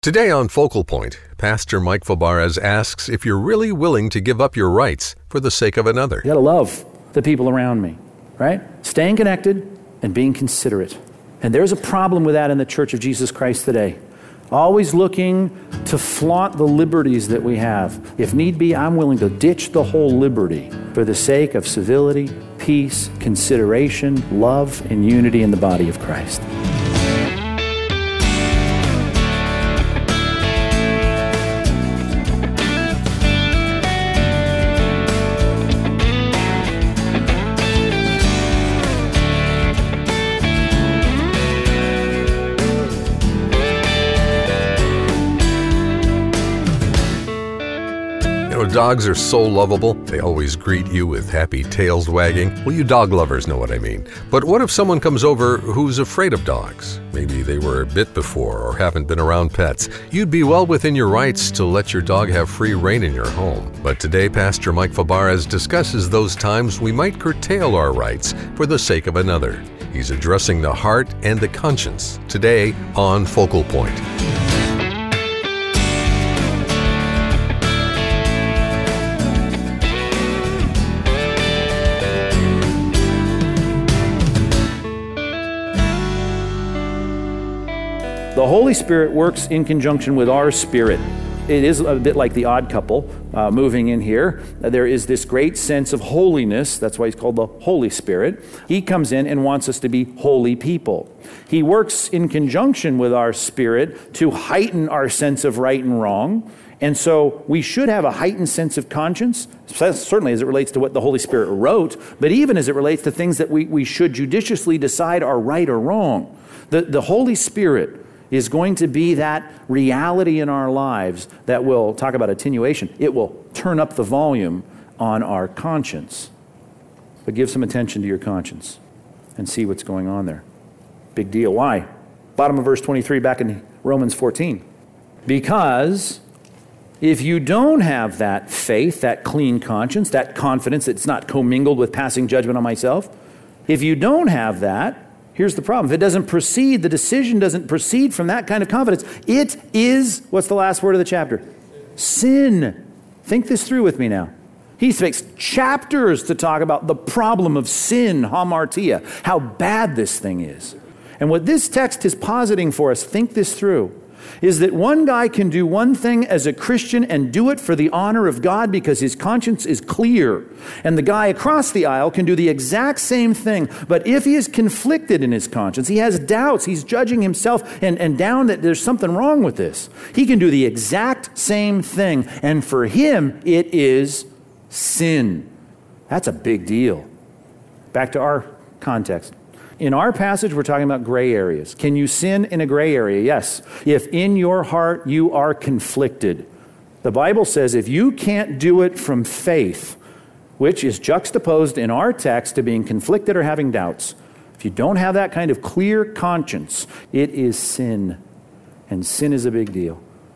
Today on Focal Point, Pastor Mike Fabarez asks if you're really willing to give up your rights for the sake of another. You gotta love the people around me, right? Staying connected and being considerate. And there's a problem with that in the Church of Jesus Christ today. Always looking to flaunt the liberties that we have. If need be, I'm willing to ditch the whole liberty for the sake of civility, peace, consideration, love, and unity in the body of Christ. Dogs are so lovable. They always greet you with happy tails wagging. Well, you dog lovers know what I mean. But what if someone comes over who's afraid of dogs? Maybe they were bit before or haven't been around pets. You'd be well within your rights to let your dog have free rein in your home. But today, Pastor Mike Fabarez discusses those times we might curtail our rights for the sake of another. He's addressing the heart and the conscience today on Focal Point. The Holy Spirit works in conjunction with our spirit. It is a bit like the odd couple moving in here. There is this great sense of holiness. That's why he's called the Holy Spirit. He comes in and wants us to be holy people. He works in conjunction with our spirit to heighten our sense of right and wrong. And so we should have a heightened sense of conscience, certainly as it relates to what the Holy Spirit wrote, but even as it relates to things that we should judiciously decide are right or wrong. The Holy Spirit is going to be that reality in our lives that will, talk about attenuation, it will turn up the volume on our conscience. But give some attention to your conscience and see what's going on there. Big deal. Why? Bottom of verse 23 back in Romans 14. Because if you don't have that faith, that clean conscience, that confidence that's not commingled with passing judgment on myself, if you don't have that, here's the problem. If it doesn't proceed, the decision doesn't proceed from that kind of confidence, it is, what's the last word of the chapter? Sin. Think this through with me now. He takes chapters to talk about the problem of sin, hamartia, how bad this thing is. And what this text is positing for us, think this through, is that one guy can do one thing as a Christian and do it for the honor of God because his conscience is clear. And the guy across the aisle can do the exact same thing. But if he is conflicted in his conscience, he has doubts, he's judging himself and down that there's something wrong with this, he can do the exact same thing. And for him, it is sin. That's a big deal. Back to our context. In our passage, we're talking about gray areas. Can you sin in a gray area? Yes. If in your heart you are conflicted. The Bible says if you can't do it from faith, which is juxtaposed in our text to being conflicted or having doubts, if you don't have that kind of clear conscience, it is sin. And sin is a big deal.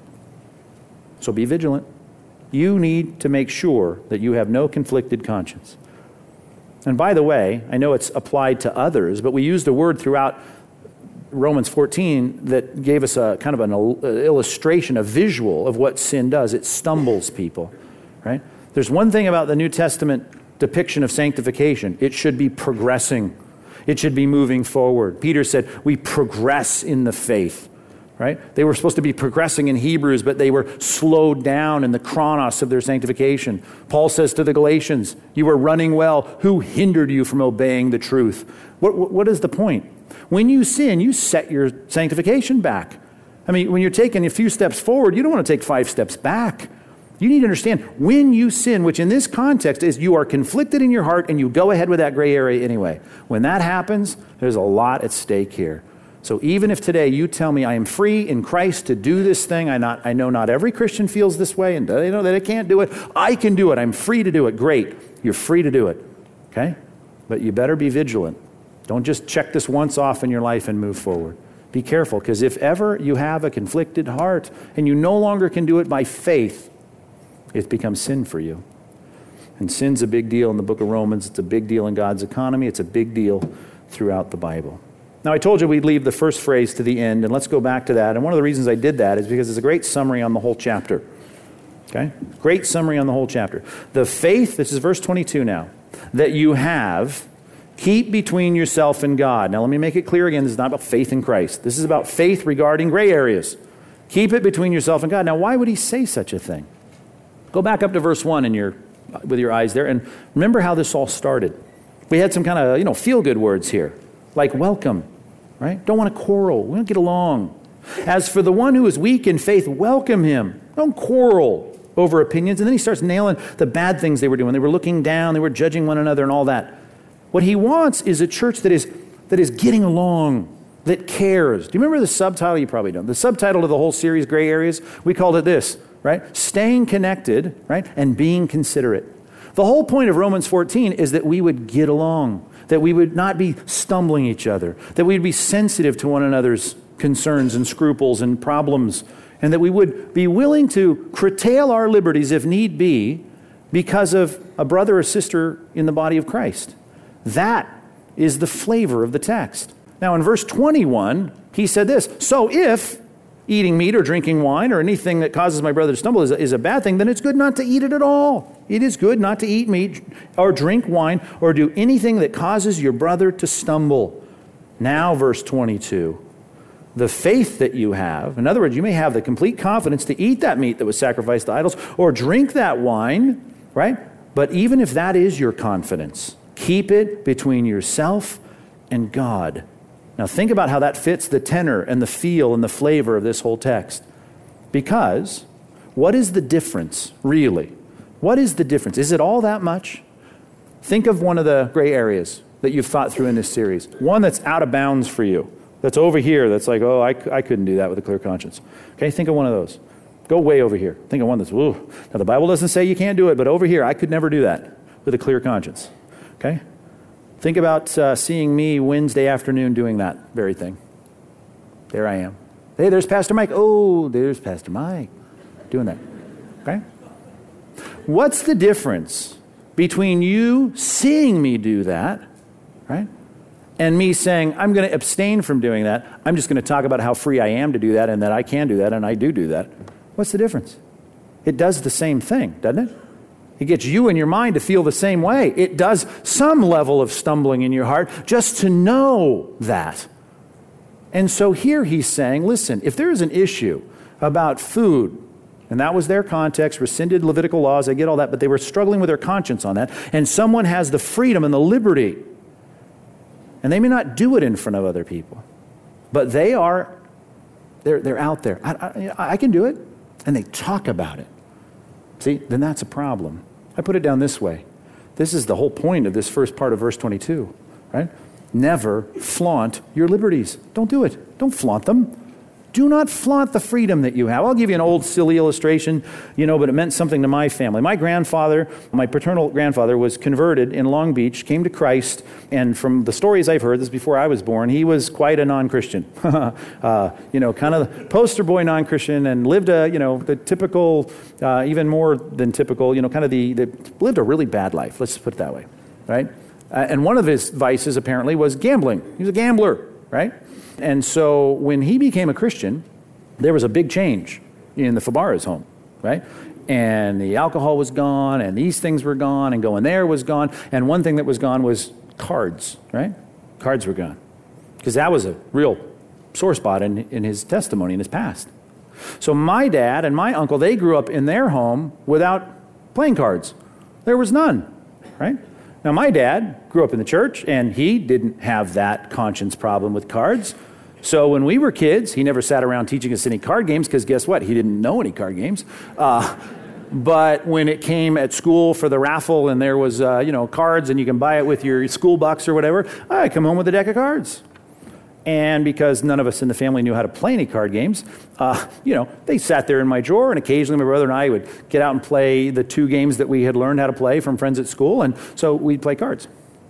So be vigilant. You need to make sure that you have no conflicted conscience. And by the way, I know it's applied to others, but we used a word throughout Romans 14 that gave us a kind of an illustration, a visual of what sin does. It stumbles people, right? There's one thing about the New Testament depiction of sanctification. It should be progressing. It should be moving forward. Peter said, we progress in the faith. Right? They were supposed to be progressing in Hebrews, but they were slowed down in the chronos of their sanctification. Paul says to the Galatians, you were running well. Who hindered you from obeying the truth? What is the point? When you sin, you set your sanctification back. I mean, when you're taking a few steps forward, you don't want to take 5 steps back. You need to understand, when you sin, which in this context is you are conflicted in your heart and you go ahead with that gray area anyway. When that happens, there's a lot at stake here. So even if today you tell me I am free in Christ to do this thing, I know not every Christian feels this way and they know that I can't do it. I can do it. I'm free to do it. Great. You're free to do it. Okay? But you better be vigilant. Don't just check this once off in your life and move forward. Be careful, because if ever you have a conflicted heart and you no longer can do it by faith, it becomes sin for you. And sin's a big deal in the book of Romans. It's a big deal in God's economy. It's a big deal throughout the Bible. Now, I told you we'd leave the first phrase to the end, and let's go back to that. And one of the reasons I did that is because it's a great summary on the whole chapter. Okay? Great summary on the whole chapter. The faith, this is verse 22 now, that you have, keep between yourself and God. Now, let me make it clear again, this is not about faith in Christ. This is about faith regarding gray areas. Keep it between yourself and God. Now, why would he say such a thing? Go back up to verse 1 with your eyes there, and remember how this all started. We had some kind of, feel-good words here, like welcome, right? Don't want to quarrel. We don't get along. As for the one who is weak in faith, welcome him. Don't quarrel over opinions. And then he starts nailing the bad things they were doing. They were looking down. They were judging one another and all that. What he wants is a church that is getting along, that cares. Do you remember the subtitle? You probably don't. The subtitle of the whole series, Gray Areas, we called it this, right? Staying connected, right? And being considerate. The whole point of Romans 14 is that we would get along, that we would not be stumbling each other, that we'd be sensitive to one another's concerns and scruples and problems, and that we would be willing to curtail our liberties if need be because of a brother or sister in the body of Christ. That is the flavor of the text. Now, in verse 21, he said this, so if eating meat or drinking wine or anything that causes my brother to stumble is a bad thing, then it's good not to eat it at all. It is good not to eat meat or drink wine or do anything that causes your brother to stumble. Now, verse 22, the faith that you have, in other words, you may have the complete confidence to eat that meat that was sacrificed to idols or drink that wine, right? But even if that is your confidence, keep it between yourself and God. Now think about how that fits the tenor and the feel and the flavor of this whole text. Because what is the difference, really? What is the difference? Is it all that much? Think of one of the gray areas that you've thought through in this series. One that's out of bounds for you. That's over here. That's like, I couldn't do that with a clear conscience. Okay, think of one of those. Go way over here. Think of one that's, ooh. Now the Bible doesn't say you can't do it, but over here, I could never do that with a clear conscience. Okay? Think about seeing me Wednesday afternoon doing that very thing. There I am. Hey, there's Pastor Mike. Oh, there's Pastor Mike doing that. Okay? What's the difference between you seeing me do that, right, and me saying, I'm going to abstain from doing that. I'm just going to talk about how free I am to do that and that I can do that and I do that. What's the difference? It does the same thing, doesn't it? It gets you in your mind to feel the same way. It does some level of stumbling in your heart just to know that. And so here he's saying, listen, if there is an issue about food, and that was their context, rescinded Levitical laws, I get all that, but they were struggling with their conscience on that, and someone has the freedom and the liberty, and they may not do it in front of other people, but they're out there. I can do it, and they talk about it. See, then that's a problem. I put it down this way. This is the whole point of this first part of verse 22, right? Never flaunt your liberties. Don't do it. Don't flaunt them. Do not flaunt the freedom that you have. I'll give you an old silly illustration, but it meant something to my family. My grandfather, my paternal grandfather, was converted in Long Beach, came to Christ, and from the stories I've heard, this is before I was born, he was quite a non-Christian. Kind of the poster boy non-Christian, and lived the typical, even more than typical, lived a really bad life. Let's just put it that way, right? And one of his vices, apparently, was gambling. He was a gambler, right? And so when he became a Christian, there was a big change in the Fabara's home, right? And the alcohol was gone, and these things were gone, and going there was gone. And one thing that was gone was cards, right? Cards were gone. Because that was a real sore spot in his testimony, in his past. So my dad and my uncle, they grew up in their home without playing cards. There was none, right? Now, my dad grew up in the church, and he didn't have that conscience problem with cards. So when we were kids, he never sat around teaching us any card games, because guess what? He didn't know any card games. But when it came at school for the raffle, and there was, cards, and you can buy it with your school bucks or whatever, I'd come home with a deck of cards. And because none of us in the family knew how to play any card games, they sat there in my drawer, and occasionally my brother and I would get out and play the 2 games that we had learned how to play from friends at school, and so we'd play cards.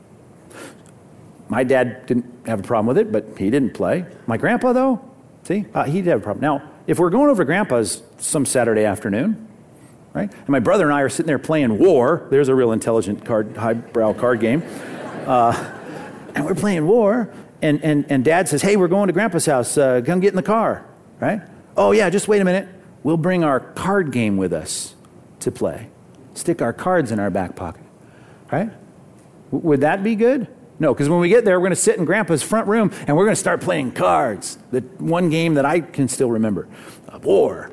My dad didn't have a problem with it, but he didn't play. My grandpa, though, he did have a problem. Now, if we're going over to Grandpa's some Saturday afternoon, right, and my brother and I are sitting there playing War, there's a real intelligent highbrow card game, and we're playing War, and Dad says, hey, we're going to Grandpa's house. Come get in the car, right? Oh, yeah, just wait a minute. We'll bring our card game with us to play. Stick our cards in our back pocket, right? Would that be good? No, because when we get there, we're going to sit in Grandpa's front room, and we're going to start playing cards. The one game that I can still remember. War.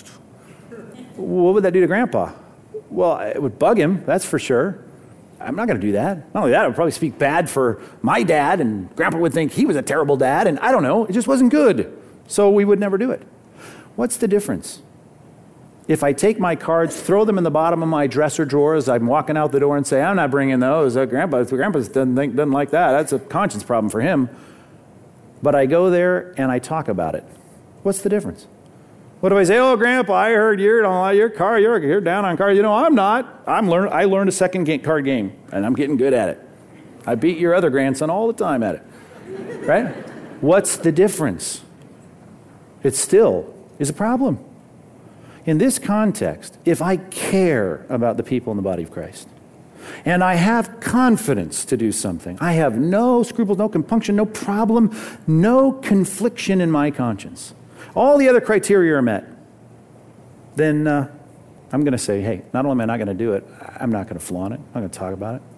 What would that do to Grandpa? Well, it would bug him, that's for sure. I'm not going to do that. Not only that, I would probably speak bad for my dad, and Grandpa would think he was a terrible dad, and I don't know, it just wasn't good. So we would never do it. What's the difference? If I take my cards, throw them in the bottom of my dresser drawer as I'm walking out the door and say, I'm not bringing those. Grandpa doesn't like that. That's a conscience problem for him. But I go there and I talk about it. What's the difference? What if I say, oh, Grandpa, I heard you're down on cards. I'm not. I learned a second card game, and I'm getting good at it. I beat your other grandson all the time at it. Right? What's the difference? It still is a problem. In this context, if I care about the people in the body of Christ, and I have confidence to do something, I have no scruples, no compunction, no problem, no confliction in my conscience, all the other criteria are met, then I'm going to say, hey, not only am I not going to do it, I'm not going to flaunt it, I'm not going to talk about it.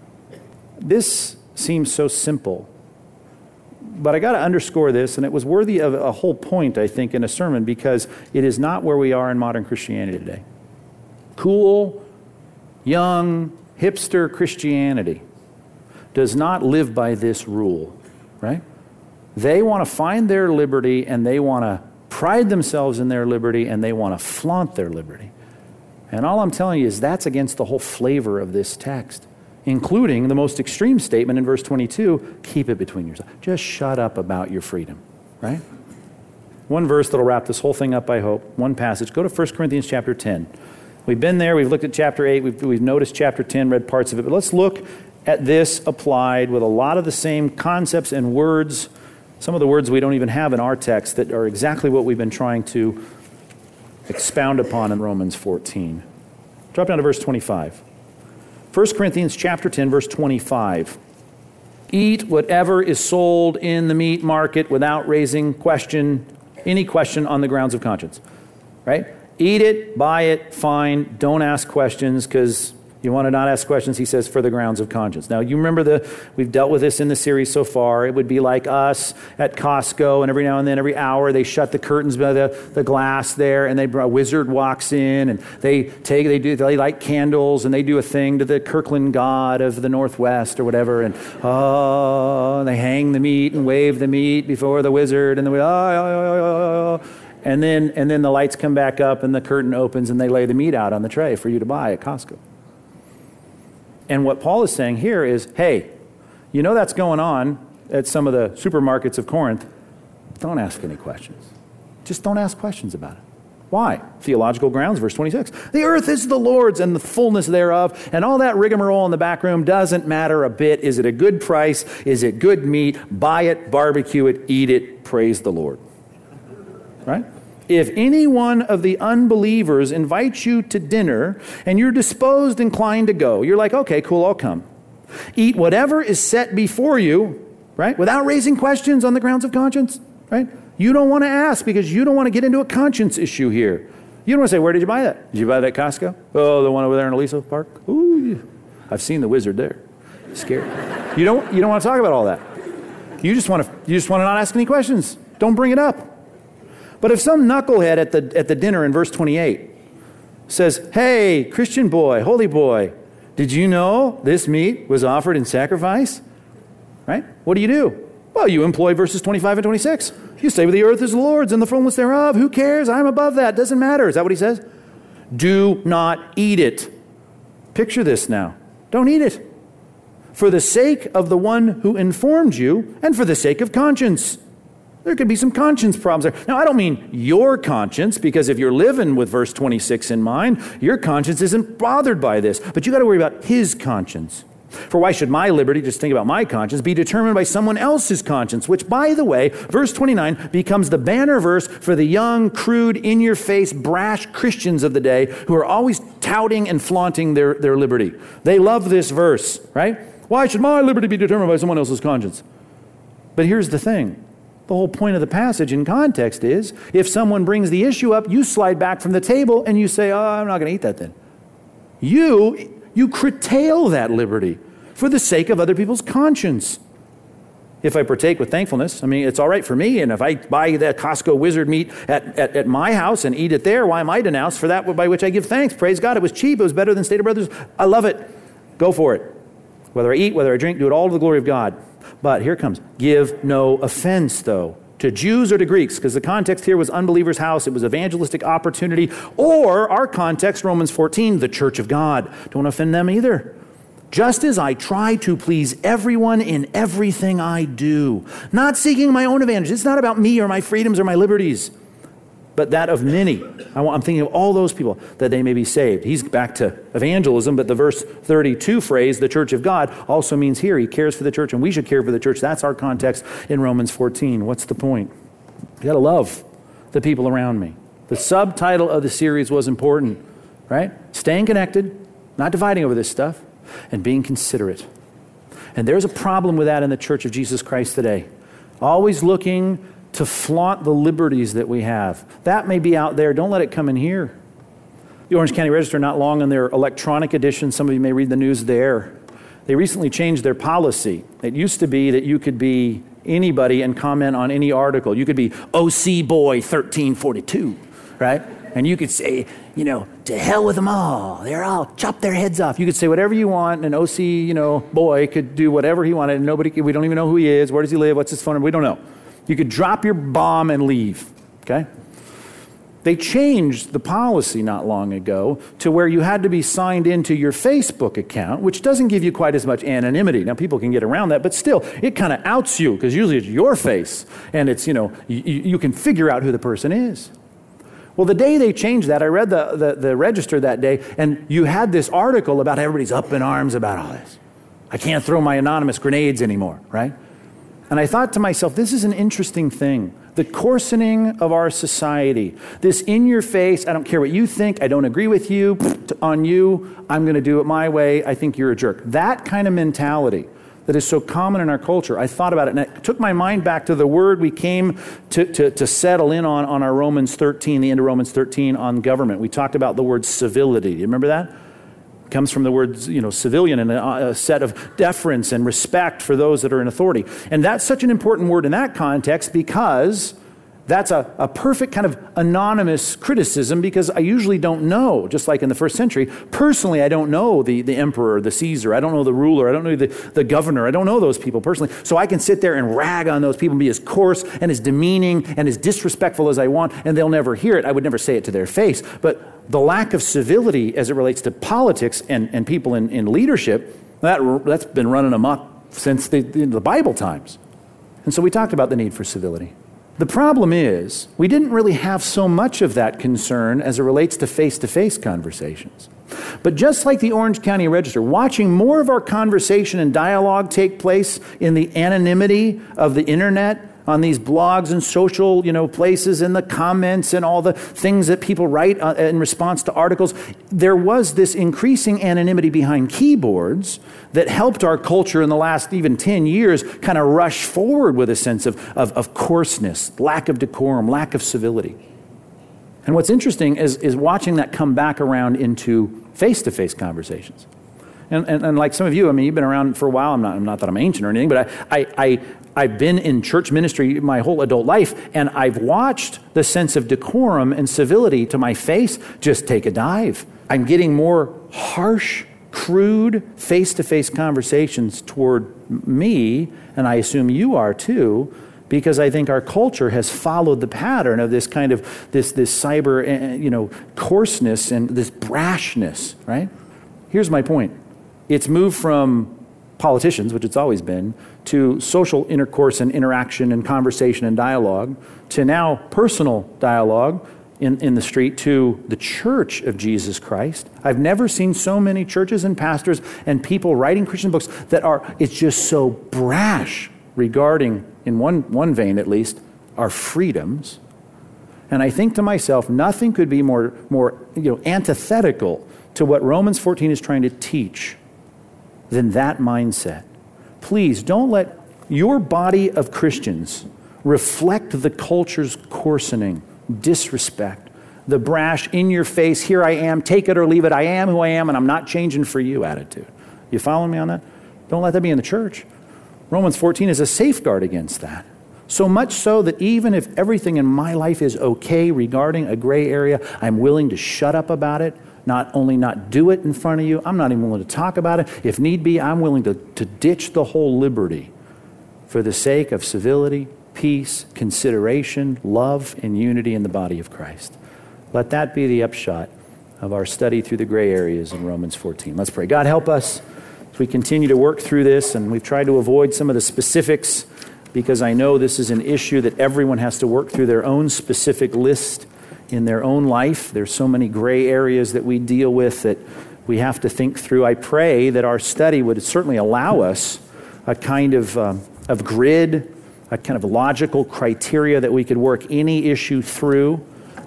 This seems so simple, but I got to underscore this, and it was worthy of a whole point, I think, in a sermon, because it is not where we are in modern Christianity today. Cool, young, hipster Christianity does not live by this rule, right? They want to find their liberty, and they want to pride themselves in their liberty, and they want to flaunt their liberty. And all I'm telling you is that's against the whole flavor of this text, including the most extreme statement in verse 22, keep it between yourselves. Just shut up about your freedom, right? One verse that'll wrap this whole thing up, I hope. One passage. Go to 1 Corinthians chapter 10. We've been there. We've looked at chapter 8. We've noticed chapter 10, read parts of it. But let's look at this applied with a lot of the same concepts and words, some of the words we don't even have in our text that are exactly what we've been trying to expound upon in Romans 14. Drop down to verse 25. 1 Corinthians chapter 10, verse 25. Eat whatever is sold in the meat market without raising any question on the grounds of conscience. Right? Eat it, buy it, fine. Don't ask questions, because you want to not ask questions, he says, for the grounds of conscience. Now, you remember we've dealt with this in the series so far. It would be like us at Costco, and every now and then, every hour, they shut the curtains by the glass there, and a wizard walks in, and they light candles, and they do a thing to the Kirkland god of the Northwest or whatever, and they hang the meat and wave the meat before the wizard, and and then the lights come back up, and the curtain opens, and they lay the meat out on the tray for you to buy at Costco. And what Paul is saying here is, hey, that's going on at some of the supermarkets of Corinth. Don't ask any questions. Just don't ask questions about it. Why? Theological grounds, verse 26. The earth is the Lord's and the fullness thereof, and all that rigmarole in the back room doesn't matter a bit. Is it a good price? Is it good meat? Buy it, barbecue it, eat it, praise the Lord. Right? If any one of the unbelievers invites you to dinner and you're inclined to go, you're like, okay, cool, I'll come. Eat whatever is set before you, right? Without raising questions on the grounds of conscience, right? You don't want to ask because you don't want to get into a conscience issue here. You don't want to say, where did you buy that? Did you buy that at Costco? Oh, the one over there in Aliso Park? Ooh, I've seen the wizard there. Scared. You don't want to talk about all that. You just want to not ask any questions. Don't bring it up. But if some knucklehead at the dinner in verse 28 says, hey, Christian boy, holy boy, did you know this meat was offered in sacrifice? Right? What do? Well, you employ verses 25 and 26. You say, well, the earth is the Lord's and the fullness thereof. Who cares? I'm above that. Doesn't matter. Is that what he says? Do not eat it. Picture this now. Don't eat it. For the sake of the one who informed you and for the sake of conscience. There could be some conscience problems there. Now, I don't mean your conscience, because if you're living with verse 26 in mind, your conscience isn't bothered by this. But you got to worry about his conscience. For why should my liberty, just think about my conscience, be determined by someone else's conscience? Which, by the way, verse 29 becomes the banner verse for the young, crude, in-your-face, brash Christians of the day who are always touting and flaunting their liberty. They love this verse, right? Why should my liberty be determined by someone else's conscience? But here's the thing. The whole point of the passage in context is, if someone brings the issue up, you slide back from the table and you say, oh, I'm not going to eat that then. You curtail that liberty for the sake of other people's conscience. If I partake with thankfulness, I mean, it's all right for me. And if I buy that Costco wizard meat at my house and eat it there, why am I denounced for that by which I give thanks? Praise God, it was cheap. It was better than Stater Brothers. I love it. Go for it. Whether I eat, whether I drink, do it all to the glory of God. But here comes, give no offense, though, to Jews or to Greeks, because the context here was unbelievers' house. It was evangelistic opportunity. Or our context, Romans 14, the church of God. Don't offend them either. Just as I try to please everyone in everything I do, not seeking my own advantage. It's not about me or my freedoms or my liberties, but that of many. I'm thinking of all those people, that they may be saved. He's back to evangelism, but the verse 32 phrase, the church of God, also means here he cares for the church, and we should care for the church. That's our context in Romans 14. What's the point? You got to love the people around me. The subtitle of the series was important, right? Staying connected, not dividing over this stuff, and being considerate. And there's a problem with that in the Church of Jesus Christ today. Always looking to flaunt the liberties that we have. That may be out there. Don't let it come in here. The Orange County Register, not long in their electronic edition, some of you may read the news there, they recently changed their policy. It used to be that you could be anybody and comment on any article. You could be OC Boy 1342, right? And you could say, to hell with them all. They're all, chop their heads off. You could say whatever you want, and OC, boy could do whatever he wanted, and we don't even know who he is, where does he live, what's his phone number, we don't know. You could drop your bomb and leave, okay? They changed the policy not long ago to where you had to be signed into your Facebook account, which doesn't give you quite as much anonymity. Now, people can get around that, but still, it kind of outs you, because usually it's your face, and it's, you can figure out who the person is. Well, the day they changed that, I read the Register that day, and you had this article about everybody's up in arms about all this. I can't throw my anonymous grenades anymore, right? And I thought to myself, this is an interesting thing. The coarsening of our society, this in your face, I don't care what you think, I don't agree with you, on you, I'm going to do it my way, I think you're a jerk. That kind of mentality that is so common in our culture, I thought about it, and it took my mind back to the word we came to settle in on our Romans 13, the end of Romans 13 on government. We talked about the word civility. Do you remember that? It comes from the word, civilian, and a set of deference and respect for those that are in authority. And that's such an important word in that context because that's a perfect kind of anonymous criticism, because I usually don't know, just like in the first century, personally I don't know the emperor, the Caesar, I don't know the ruler, I don't know the governor, I don't know those people personally. So I can sit there and rag on those people and be as coarse and as demeaning and as disrespectful as I want, and they'll never hear it. I would never say it to their face. But the lack of civility as it relates to politics and people in leadership, that's been running amok since the Bible times. And so we talked about the need for civility. The problem is, we didn't really have so much of that concern as it relates to face-to-face conversations. But just like the Orange County Register, watching more of our conversation and dialogue take place in the anonymity of the internet, on these blogs and social, places, and the comments and all the things that people write in response to articles, there was this increasing anonymity behind keyboards that helped our culture in the last even 10 years kind of rush forward with a sense of coarseness, lack of decorum, lack of civility. And what's interesting is watching that come back around into face-to-face conversations. And like some of you, you've been around for a while. I'm not that I'm ancient or anything, but I've been in church ministry my whole adult life, and I've watched the sense of decorum and civility to my face just take a dive. I'm getting more harsh, crude, face-to-face conversations toward me, and I assume you are too, because I think our culture has followed the pattern of this kind of this cyber, coarseness and this brashness, right? Here's my point. It's moved from politicians, which it's always been, to social intercourse and interaction and conversation and dialogue, to now personal dialogue in the street, to the Church of Jesus Christ. I've never seen so many churches and pastors and people writing Christian books it's just so brash regarding, in one vein at least, our freedoms. And I think to myself, nothing could be more antithetical to what Romans 14 is trying to teach than that mindset. Please don't let Your body of Christians reflect the culture's coarsening, disrespect, the brash, in-your-face, here I am, take it or leave it, I am who I am, and I'm not changing for you attitude. You following me on that? Don't let that be in the church. Romans 14 is a safeguard against that. So much so that even if everything in my life is okay regarding a gray area, I'm willing to shut up about it, not only not do it in front of you, I'm not even willing to talk about it. If need be, I'm willing to ditch the whole liberty for the sake of civility, peace, consideration, love, and unity in the body of Christ. Let that be the upshot of our study through the gray areas in Romans 14. Let's pray. God, help us as we continue to work through this, and we've tried to avoid some of the specifics because I know this is an issue that everyone has to work through their own specific list in their own life. There's so many gray areas that we deal with that we have to think through. I pray that our study would certainly allow us a kind of grid, a kind of logical criteria that we could work any issue through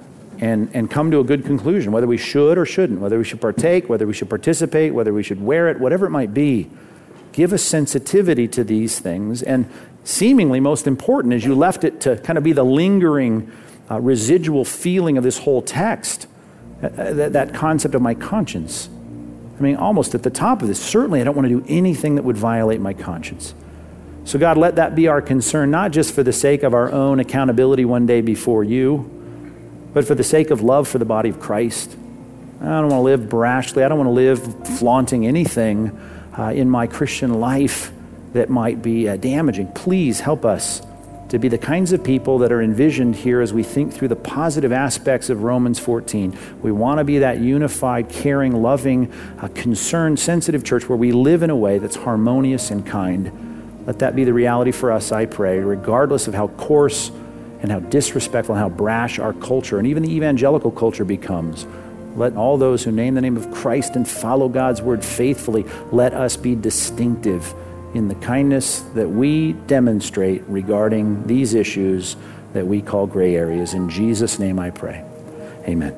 and come to a good conclusion, whether we should or shouldn't, whether we should partake, whether we should participate, whether we should wear it, whatever it might be. Give us sensitivity to these things. And seemingly most important is you left it to kind of be the lingering residual feeling of this whole text, that concept of my conscience. I mean, almost at the top of this, certainly I don't want to do anything that would violate my conscience. So God, let that be our concern, not just for the sake of our own accountability one day before you, but for the sake of love for the body of Christ. I don't want to live brashly. I don't want to live flaunting anything in my Christian life that might be damaging. Please help us to be the kinds of people that are envisioned here as we think through the positive aspects of Romans 14. We want to be that unified, caring, loving, concerned, sensitive church where we live in a way that's harmonious and kind. Let that be the reality for us, I pray, regardless of how coarse and how disrespectful and how brash our culture and even the evangelical culture becomes. Let all those who name the name of Christ and follow God's word faithfully, let us be distinctive in the kindness that we demonstrate regarding these issues that we call gray areas. In Jesus' name I pray. Amen.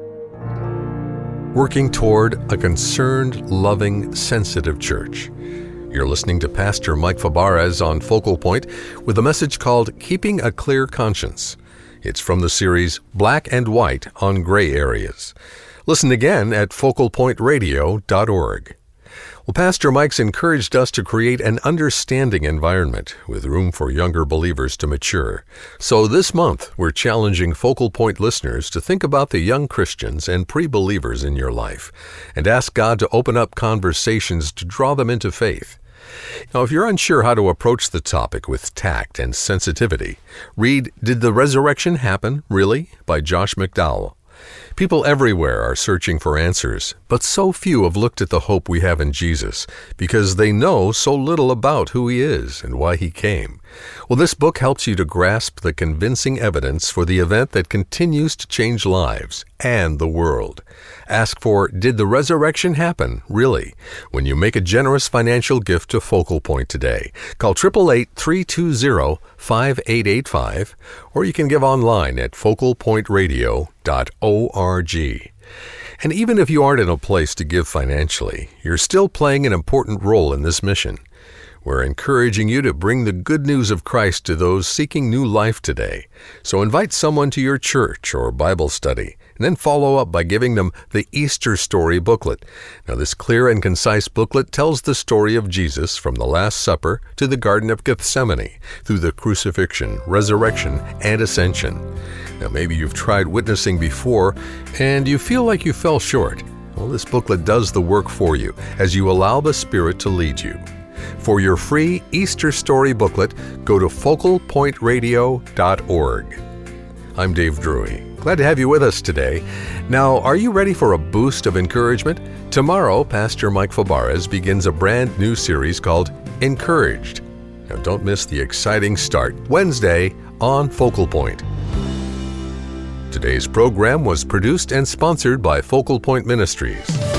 Working toward a concerned, loving, sensitive church. You're listening to Pastor Mike Fabarez on Focal Point with a message called Keeping a Clear Conscience. It's from the series Black and White on Gray Areas. Listen again at focalpointradio.org. Well, Pastor Mike's encouraged us to create an understanding environment with room for younger believers to mature. So this month, we're challenging Focal Point listeners to think about the young Christians and pre-believers in your life and ask God to open up conversations to draw them into faith. Now, if you're unsure how to approach the topic with tact and sensitivity, read Did the Resurrection Happen, Really? By Josh McDowell. People everywhere are searching for answers, but so few have looked at the hope we have in Jesus because they know so little about who he is and why he came. Well, this book helps you to grasp the convincing evidence for the event that continues to change lives and the world. Ask for Did the Resurrection Happen, Really? When you make a generous financial gift to Focal Point today. Call 888-320-5885, or you can give online at focalpointradio.org. And even if you aren't in a place to give financially, you're still playing an important role in this mission. We're encouraging you to bring the good news of Christ to those seeking new life today. So invite someone to your church or Bible study, and then follow up by giving them the Easter Story booklet. Now, this clear and concise booklet tells the story of Jesus from the Last Supper to the Garden of Gethsemane, through the crucifixion, resurrection, and ascension. Now, maybe you've tried witnessing before, and you feel like you fell short. Well, this booklet does the work for you as you allow the Spirit to lead you. For your free Easter Story booklet, go to focalpointradio.org. I'm Dave Drury. Glad to have you with us today. Now, are you ready for a boost of encouragement? Tomorrow, Pastor Mike Fabarez begins a brand new series called Encouraged. Now, don't miss the exciting start Wednesday on Focal Point. Today's program was produced and sponsored by Focal Point Ministries.